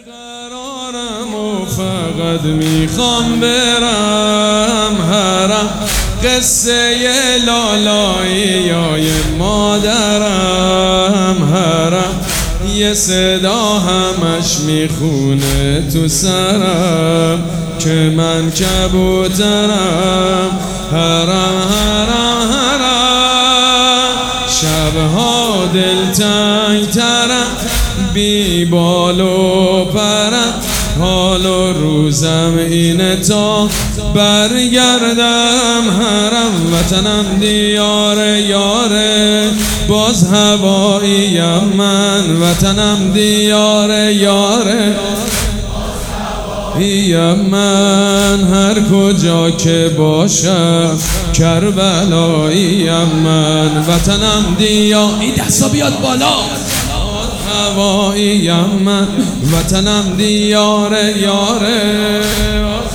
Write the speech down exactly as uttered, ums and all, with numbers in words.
بیقرارم و فقط میخوام برم حرم، قصه لالایی یای مادرم حرم، یه صدا همش میخونه تو سرم که من کبوترم حرم حرم حرم، شبها دلتنگ ترم بی بال و پرم، حال و روزم اینه تا برگردم حرم، وطنم دیاره یاره باز هواییم من، وطنم دیاره یاره یم من، هر کجا که باشم کربلاییم من، وطنم دیا این دستا بیاد بالا هواییم من، وطنم دیاره یاره